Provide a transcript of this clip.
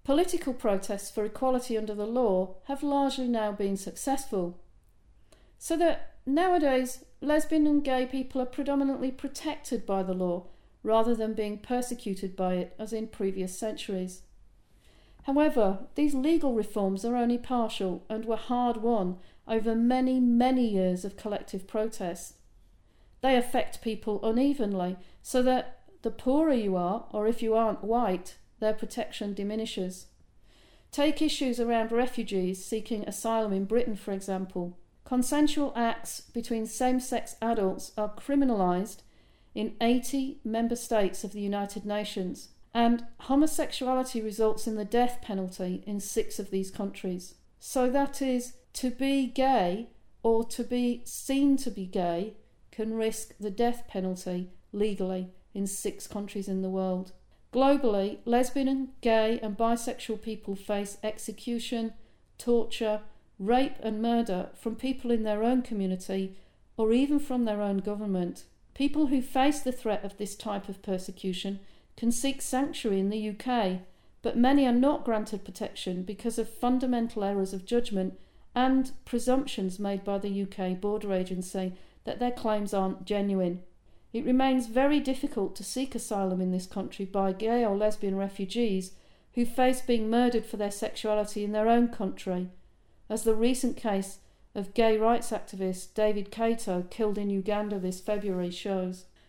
Political protests for equality under the law have largely now been successful, so that nowadays lesbian and gay people are predominantly protected by the law rather than being persecuted by it as in previous centuries. However, these legal reforms are only partial and were hard won over many, many years of collective protest. They affect people unevenly, so that the poorer you are, or if you aren't white, their protection diminishes. Take issues around refugees seeking asylum in Britain, for example. Consensual acts between same-sex adults are criminalised in 80 member states of the United Nations, and homosexuality results in the death penalty in 6 of these countries. So that is, to be gay or to be seen to be gay can risk the death penalty legally in 6 countries in the world. Globally, lesbian, gay and bisexual people face execution, torture, rape and murder from people in their own community or even from their own government. People who face the threat of this type of persecution can seek sanctuary in the UK, but many are not granted protection because of fundamental errors of judgment and presumptions made by the UK Border Agency that their claims aren't genuine. It remains very difficult to seek asylum in this country by gay or lesbian refugees who face being murdered for their sexuality in their own country, as the recent case of gay rights activist David Kato killed in Uganda this February shows.